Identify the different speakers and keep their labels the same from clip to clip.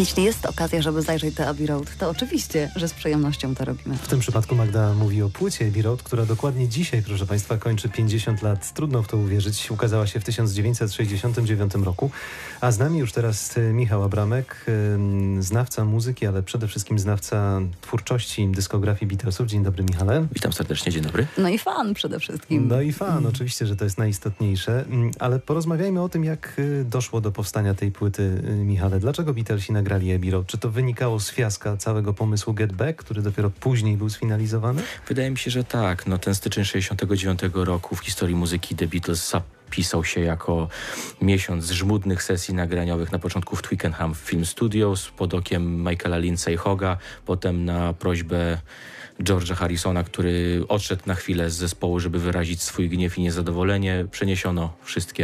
Speaker 1: Jeśli jest okazja, żeby zajrzeć do Abbey Road, to oczywiście, że z przyjemnością to robimy.
Speaker 2: W tym przypadku Magda mówi o płycie Abbey Road, która dokładnie dzisiaj, proszę Państwa, kończy 50 lat. Trudno w to uwierzyć. Ukazała się w 1969 roku. A z nami już teraz Michał Abramek, znawca muzyki, ale przede wszystkim znawca twórczości, dyskografii Beatlesów. Dzień dobry, Michale.
Speaker 3: Witam serdecznie, dzień dobry.
Speaker 1: No i fan przede wszystkim.
Speaker 2: No i fan, oczywiście, że to jest najistotniejsze. Ale porozmawiajmy o tym, jak doszło do powstania tej płyty, Michale. Dlaczego Beatlesi nagrali Abbey Road? Czy to wynikało z fiaska całego pomysłu Get Back, który dopiero później był sfinalizowany?
Speaker 3: Wydaje mi się, że tak. No, ten styczeń 69 roku w historii muzyki The Beatles zapisał się jako miesiąc żmudnych sesji nagraniowych. Na początku w Twickenham Film Studios pod okiem Michaela Lindsay Hogga, potem na prośbę George'a Harrisona, który odszedł na chwilę z zespołu, żeby wyrazić swój gniew i niezadowolenie. Przeniesiono wszystkie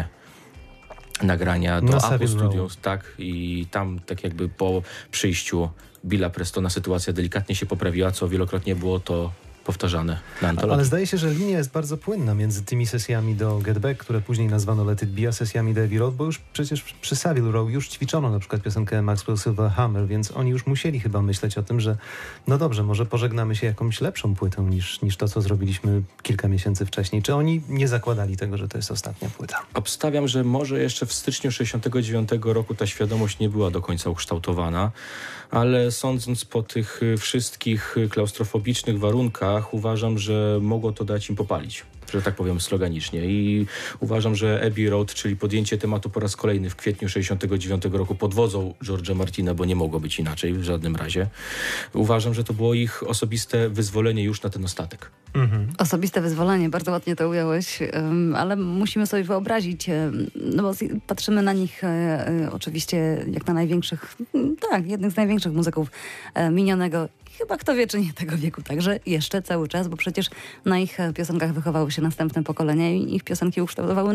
Speaker 3: nagrania do Apple Studios, tak, i tam tak jakby po przyjściu Billa Prestona sytuacja delikatnie się poprawiła, co wielokrotnie było to powtarzane na antologii.
Speaker 2: Ale zdaje się, że linia jest bardzo płynna między tymi sesjami do Get Back, które później nazwano Let It Be, a sesjami do Abbey Road, bo już przecież przy Savile Row już ćwiczono na przykład piosenkę Maxwell Silver Hammer, więc oni już musieli chyba myśleć o tym, że no dobrze, może pożegnamy się jakąś lepszą płytą niż to, co zrobiliśmy kilka miesięcy wcześniej. Czy oni nie zakładali tego, że to jest ostatnia płyta?
Speaker 3: Obstawiam, że może jeszcze w styczniu 69 roku ta świadomość nie była do końca ukształtowana, ale sądząc po tych wszystkich klaustrofobicznych warunkach, uważam, że mogło to dać im popalić, że tak powiem sloganicznie. I uważam, że Abbey Road, czyli podjęcie tematu po raz kolejny w kwietniu 69 roku pod wodzą George'a Martina, bo nie mogło być inaczej w żadnym razie. Uważam, że to było ich osobiste wyzwolenie już na ten ostatek.
Speaker 1: Osobiste wyzwolenie, bardzo ładnie to ująłeś, ale musimy sobie wyobrazić, no bo patrzymy na nich oczywiście jak na największych, tak, jednych z największych muzyków minionego, chyba kto wie, czy nie tego wieku także jeszcze cały czas, bo przecież na ich piosenkach wychowały się następne pokolenia i ich piosenki ukształtowały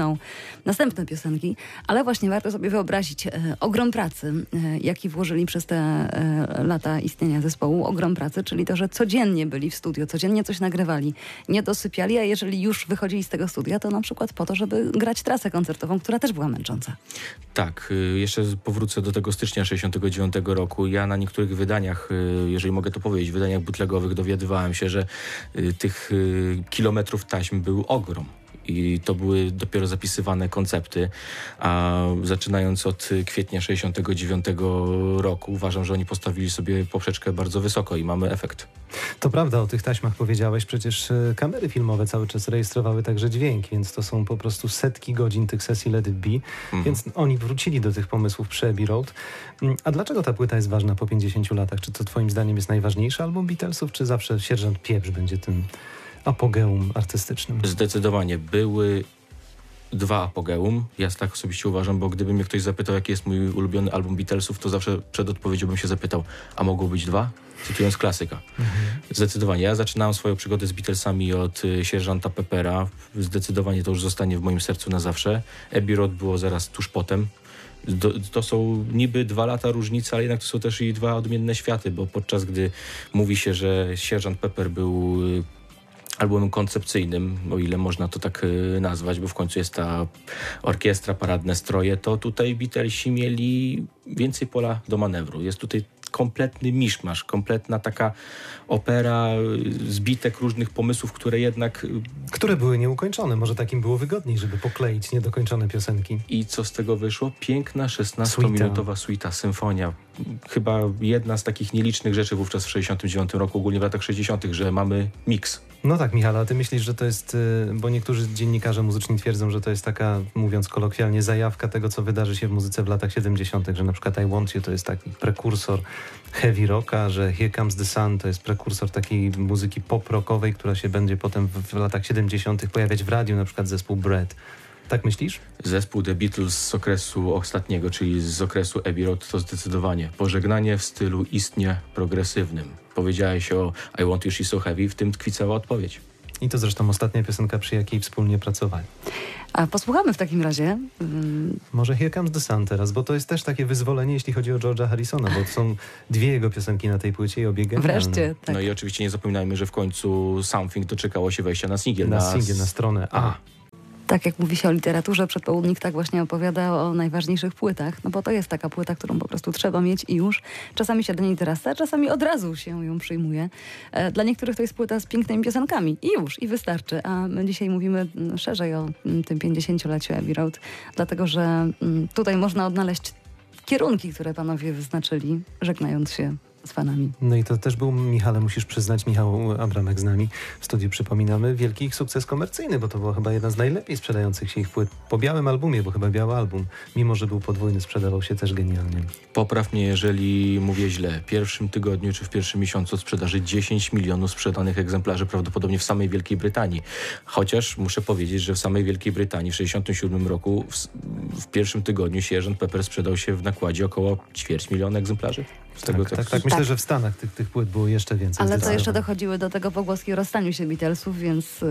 Speaker 1: następne piosenki, ale właśnie warto sobie wyobrazić ogrom pracy, jaki włożyli przez te lata istnienia zespołu, ogrom pracy, czyli to, że codziennie byli w studio, codziennie coś nagrywali, nie dosypiali, a jeżeli już wychodzili z tego studia, to na przykład po to, żeby grać trasę koncertową, która też była męcząca.
Speaker 3: Tak, jeszcze powrócę do tego stycznia 69 roku. Ja na niektórych wydaniach, jeżeli mogę to powiedzieć, wydaniach bootlegowych dowiadywałem się, że tych kilometrów taśm był ogrom. I to były dopiero zapisywane koncepty, a zaczynając od kwietnia 69 roku uważam, że oni postawili sobie poprzeczkę bardzo wysoko i mamy efekt.
Speaker 2: To prawda, o tych taśmach powiedziałeś, przecież kamery filmowe cały czas rejestrowały także dźwięk, więc to są po prostu setki godzin tych sesji Let It Be, więc oni wrócili do tych pomysłów przy Abbey Road. A dlaczego ta płyta jest ważna po 50 latach? Czy to twoim zdaniem jest najważniejszy album Beatlesów, czy zawsze Sierżant Pieprz będzie tym apogeum artystycznym?
Speaker 3: Zdecydowanie były dwa apogeum. Ja tak osobiście uważam, bo gdyby mnie ktoś zapytał, jaki jest mój ulubiony album Beatlesów, to zawsze przed odpowiedzią bym się zapytał, a mogło być dwa? Cytując klasyka. Zdecydowanie. Ja zaczynałem swoją przygodę z Beatlesami od Sierżanta Peppera. Zdecydowanie to już zostanie w moim sercu na zawsze. Abbey Road było zaraz tuż potem. To są niby 2 lata różnicy, ale jednak to są też i dwa odmienne światy, bo podczas gdy mówi się, że Sierżant Pepper był albumem koncepcyjnym, o ile można to tak nazwać, bo w końcu jest ta orkiestra, paradne stroje, to tutaj Beatlesi mieli więcej pola do manewru. Jest tutaj kompletny miszmasz, kompletna taka opera, zbitek różnych pomysłów, które
Speaker 2: były nieukończone. Może takim było wygodniej, żeby pokleić niedokończone piosenki.
Speaker 3: I co z tego wyszło? Piękna 16-minutowa suita, symfonia. Chyba jedna z takich nielicznych rzeczy wówczas w 69 roku, ogólnie w latach 60., że mamy miks.
Speaker 2: No tak, Michał, a ty myślisz, że to jest, bo niektórzy dziennikarze muzyczni twierdzą, że to jest taka, mówiąc kolokwialnie, zajawka tego, co wydarzy się w muzyce w latach 70., że na przykład I Want You to jest taki prekursor heavy rocka, że Here Comes the Sun to jest prekursor takiej muzyki pop-rockowej, która się będzie potem w latach 70. pojawiać w radiu, na przykład zespół Bread. Tak myślisz?
Speaker 3: Zespół The Beatles z okresu ostatniego, czyli z okresu Abbey Road, to zdecydowanie pożegnanie w stylu istnie progresywnym. Powiedziałeś o I Want You, She's So Heavy, w tym tkwi cała odpowiedź.
Speaker 2: I to zresztą ostatnia piosenka, przy jakiej wspólnie pracowali.
Speaker 1: A posłuchamy w takim razie.
Speaker 2: Może Here Comes the Sun teraz, bo to jest też takie wyzwolenie, jeśli chodzi o George'a Harrisona, bo są 2 jego piosenki na tej płycie i obie genialne.
Speaker 1: Wreszcie, tak.
Speaker 3: No i oczywiście nie zapominajmy, że w końcu Something doczekało się wejścia na singiel.
Speaker 2: Na stronę A.
Speaker 1: Tak jak mówi się o literaturze, przedpołudnik tak właśnie opowiada o najważniejszych płytach, no bo to jest taka płyta, którą po prostu trzeba mieć i już. Czasami się do niej dorasta, czasami od razu się ją przyjmuje. Dla niektórych to jest płyta z pięknymi piosenkami i już, i wystarczy. A my dzisiaj mówimy szerzej o tym 50-leciu Abbey Road, dlatego że tutaj można odnaleźć kierunki, które panowie wyznaczyli, żegnając się z fanami.
Speaker 2: No i to też był, Michale, musisz przyznać, Michał Abramek z nami w studiu, przypominamy, wielki ich sukces komercyjny, bo to była chyba jedna z najlepiej sprzedających się ich płyt po białym albumie, bo chyba biały album, mimo że był podwójny, sprzedawał się też genialnie.
Speaker 3: Popraw mnie, jeżeli mówię źle. W pierwszym tygodniu czy w pierwszym miesiącu sprzedaży 10 milionów sprzedanych egzemplarzy prawdopodobnie w samej Wielkiej Brytanii. Chociaż muszę powiedzieć, że w samej Wielkiej Brytanii w 1967 roku w pierwszym tygodniu Sgt. Pepper sprzedał się w nakładzie około 250 000 egzemplarzy. Z tego
Speaker 2: Tak. Myślę, że w Stanach tych płyt było jeszcze więcej.
Speaker 1: Ale to jeszcze dochodziły do tego pogłoski o rozstaniu się Beatlesów, więc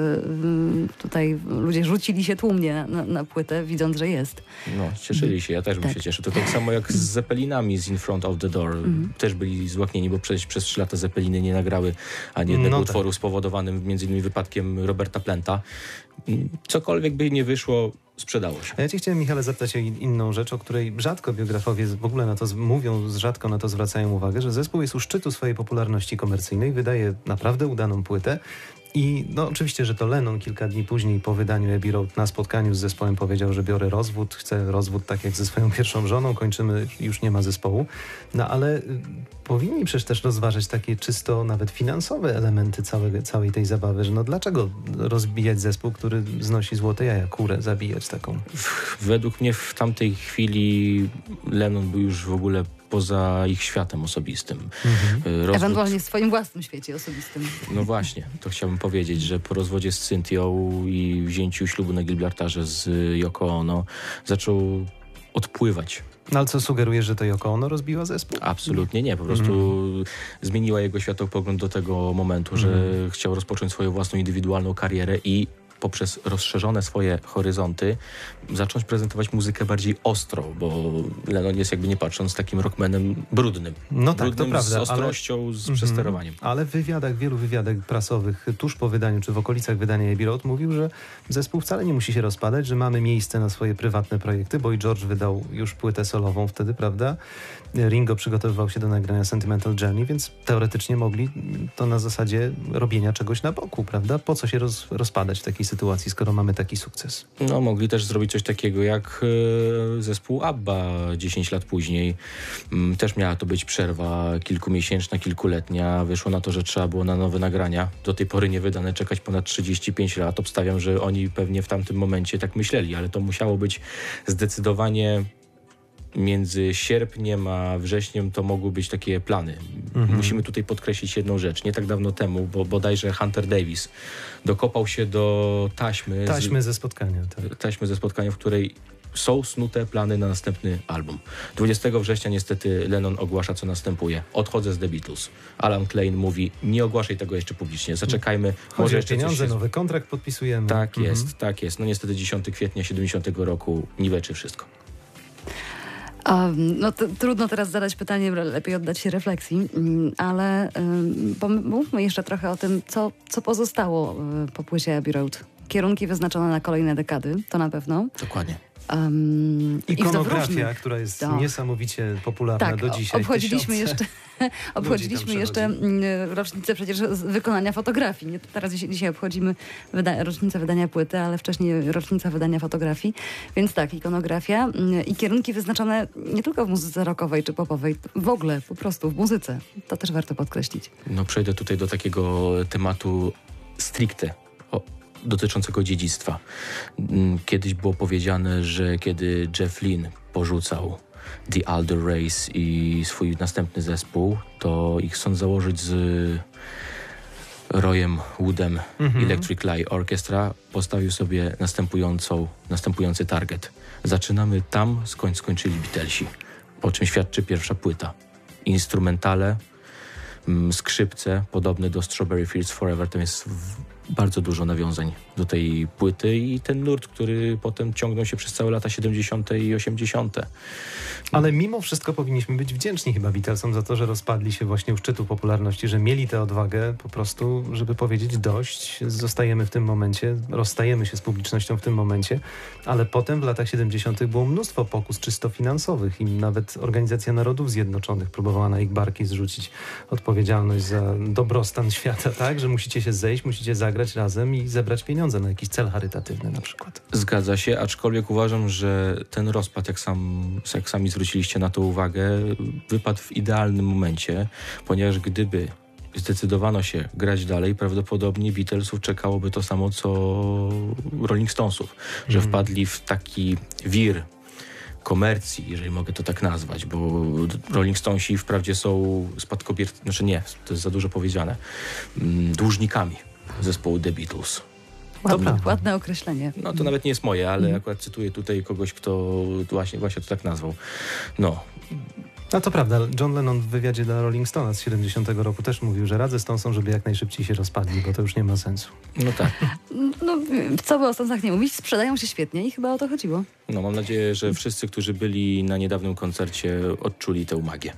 Speaker 1: tutaj ludzie rzucili się tłumnie na płytę, widząc, że jest.
Speaker 3: No, cieszyli się, ja też bym się cieszył. To tak samo jak z Zeppelinami z In Front of the Door. Też byli złaknieni, bo przez 3 lata Zeppeliny nie nagrały ani jednego utworu spowodowanym między innymi wypadkiem Roberta Planta. Cokolwiek by nie wyszło, sprzedało się.
Speaker 2: A ja cię chciałem, Michale, zapytać o inną rzecz, o której rzadko biografowie w ogóle na to mówią, rzadko na to zwracają uwagę, że zespół jest u szczytu swojej popularności komercyjnej, wydaje naprawdę udaną płytę i no oczywiście, że to Lennon kilka dni później po wydaniu Abbey Road na spotkaniu z zespołem powiedział, że biorę rozwód, chcę rozwód tak jak ze swoją pierwszą żoną, kończymy, już nie ma zespołu. No ale powinni przecież też rozważyć takie czysto nawet finansowe elementy całej tej zabawy, że no dlaczego rozbijać zespół, który znosi złote jaja, kurę zabijać taką?
Speaker 3: Według mnie w tamtej chwili Lennon był już w ogóle poza ich światem osobistym.
Speaker 1: Ewentualnie w swoim własnym świecie osobistym.
Speaker 3: No właśnie, to chciałbym powiedzieć, że po rozwodzie z Cynthią i wzięciu ślubu na Gibraltarze z Yoko Ono zaczął odpływać.
Speaker 2: No ale co sugerujesz, że to Yoko Ono rozbiła zespół?
Speaker 3: Absolutnie nie, po prostu zmieniła jego światopogląd do tego momentu, że chciał rozpocząć swoją własną indywidualną karierę i poprzez rozszerzone swoje horyzonty zacząć prezentować muzykę bardziej ostrą, bo Lennon jest jakby nie patrząc takim rockmanem brudnym.
Speaker 2: No tak,
Speaker 3: brudnym,
Speaker 2: to prawda.
Speaker 3: Z ostrością, z przesterowaniem.
Speaker 2: Ale w wielu wywiadach prasowych tuż po wydaniu, czy w okolicach wydania Abbey Road mówił, że zespół wcale nie musi się rozpadać, że mamy miejsce na swoje prywatne projekty, bo i George wydał już płytę solową wtedy, prawda? Ringo przygotowywał się do nagrania Sentimental Journey, więc teoretycznie mogli to na zasadzie robienia czegoś na boku, prawda? Po co się rozpadać w takiej sytuacji, skoro mamy taki sukces?
Speaker 3: No, mogli też zrobić coś takiego jak zespół ABBA 10 lat później. Też miała to być przerwa kilkumiesięczna, kilkuletnia. Wyszło na to, że trzeba było na nowe nagrania. Do tej pory nie wydane, czekać ponad 35 lat. Obstawiam, że oni pewnie w tamtym momencie tak myśleli, ale to musiało być zdecydowanie między sierpniem a wrześniem to mogły być takie plany. Musimy tutaj podkreślić jedną rzecz. Nie tak dawno temu, bo bodajże Hunter Davis dokopał się do taśmy
Speaker 2: ze spotkania. Tak.
Speaker 3: Taśmy ze spotkania, w której są snute plany na następny album. 20 września niestety Lennon ogłasza, co następuje. Odchodzę z The Beatles. Alan Klein mówi, nie ogłaszaj tego jeszcze publicznie. Zaczekajmy.
Speaker 2: Może jeszcze pieniądze, nowy kontrakt podpisujemy.
Speaker 3: Tak jest. No niestety 10 kwietnia 70 roku niweczy wszystko.
Speaker 1: No trudno teraz zadać pytanie, lepiej oddać się refleksji, ale mówmy jeszcze trochę o tym, co pozostało po płycie Abbey Road. Kierunki wyznaczone na kolejne dekady, to na pewno.
Speaker 3: Dokładnie.
Speaker 2: Ikonografia, która jest niesamowicie popularna do dzisiaj.
Speaker 1: Obchodziliśmy jeszcze rocznicę przecież wykonania fotografii. Nie, teraz dzisiaj obchodzimy rocznicę wydania płyty, ale wcześniej rocznica wydania fotografii. Więc tak, ikonografia i kierunki wyznaczone nie tylko w muzyce rockowej czy popowej, w ogóle po prostu w muzyce. To też warto podkreślić.
Speaker 3: No przejdę tutaj do takiego tematu stricte dotyczącego dziedzictwa. Kiedyś było powiedziane, że kiedy Jeff Lynne porzucał The Alder Race i swój następny zespół, to ich chcąc założyć z Royem Woodem Electric Light Orchestra, postawił sobie następujący target. Zaczynamy tam, skąd skończyli Beatlesi, o czym świadczy pierwsza płyta. Instrumentale, skrzypce, podobne do Strawberry Fields Forever, tam jest bardzo dużo nawiązań do tej płyty i ten nurt, który potem ciągnął się przez całe lata 70. i 80.
Speaker 2: Ale mimo wszystko powinniśmy być wdzięczni chyba Beatlesom za to, że rozpadli się właśnie u szczytu popularności, że mieli tę odwagę po prostu, żeby powiedzieć dość, zostajemy w tym momencie, rozstajemy się z publicznością w tym momencie, ale potem w latach 70. było mnóstwo pokus czysto finansowych i nawet Organizacja Narodów Zjednoczonych próbowała na ich barki zrzucić odpowiedzialność za dobrostan świata, tak? Że musicie się zejść, musicie zagrać razem i zebrać pieniądze na jakiś cel charytatywny na przykład.
Speaker 3: Zgadza się, aczkolwiek uważam, że ten rozpad, jak sami zwróciliście na to uwagę, wypadł w idealnym momencie, ponieważ gdyby zdecydowano się grać dalej, prawdopodobnie Beatlesów czekałoby to samo, co Rolling Stonesów, że wpadli w taki wir komercji, jeżeli mogę to tak nazwać, bo Rolling Stonesi wprawdzie są spadkobiercami, znaczy nie, to jest za dużo powiedziane, dłużnikami zespołu The Beatles.
Speaker 1: Ładne określenie.
Speaker 3: No to nawet nie jest moje, ale akurat cytuję tutaj kogoś, kto właśnie to tak nazwał. No.
Speaker 2: No to prawda, John Lennon w wywiadzie dla Rolling Stone'a z 70 roku też mówił, że radzę Stonesom, żeby jak najszybciej się rozpadli, bo to już nie ma sensu.
Speaker 3: No tak.
Speaker 1: No, co by o Stonesach nie mówić, sprzedają się świetnie i chyba o to chodziło.
Speaker 3: No mam nadzieję, że wszyscy, którzy byli na niedawnym koncercie, odczuli tę magię.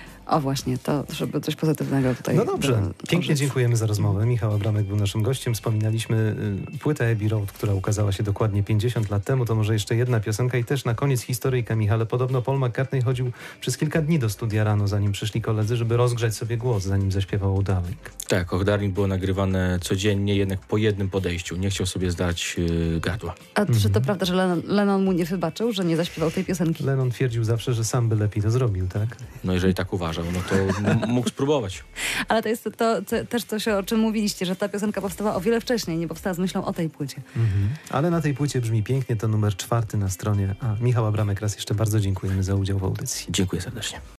Speaker 1: O właśnie, to żeby coś pozytywnego tutaj...
Speaker 2: No dobrze, pięknie dziękujemy za rozmowę. Michał Abramek był naszym gościem. Wspominaliśmy płytę Abbey Road, która ukazała się dokładnie 50 lat temu. To może jeszcze jedna piosenka i też na koniec historyjka, Michale. Podobno Paul McCartney chodził przez kilka dni do studia rano, zanim przyszli koledzy, żeby rozgrzać sobie głos, zanim zaśpiewał Oh Darling.
Speaker 3: Tak, Oh Darling było nagrywane codziennie, jednak po jednym podejściu. Nie chciał sobie zdać gardła.
Speaker 1: A czy to prawda, że Lennon mu nie wybaczył, że nie zaśpiewał tej piosenki?
Speaker 2: Lennon twierdził zawsze, że sam by lepiej to zrobił, tak?
Speaker 3: No jeżeli tak uważał, no to mógł spróbować.
Speaker 1: Ale to jest też coś, o czym mówiliście, że ta piosenka powstała o wiele wcześniej, nie powstała z myślą o tej płycie.
Speaker 2: Ale na tej płycie brzmi pięknie, to numer 4 na stronie. Michał Abramek, raz jeszcze bardzo dziękujemy za udział w audycji.
Speaker 3: Dziękuję serdecznie.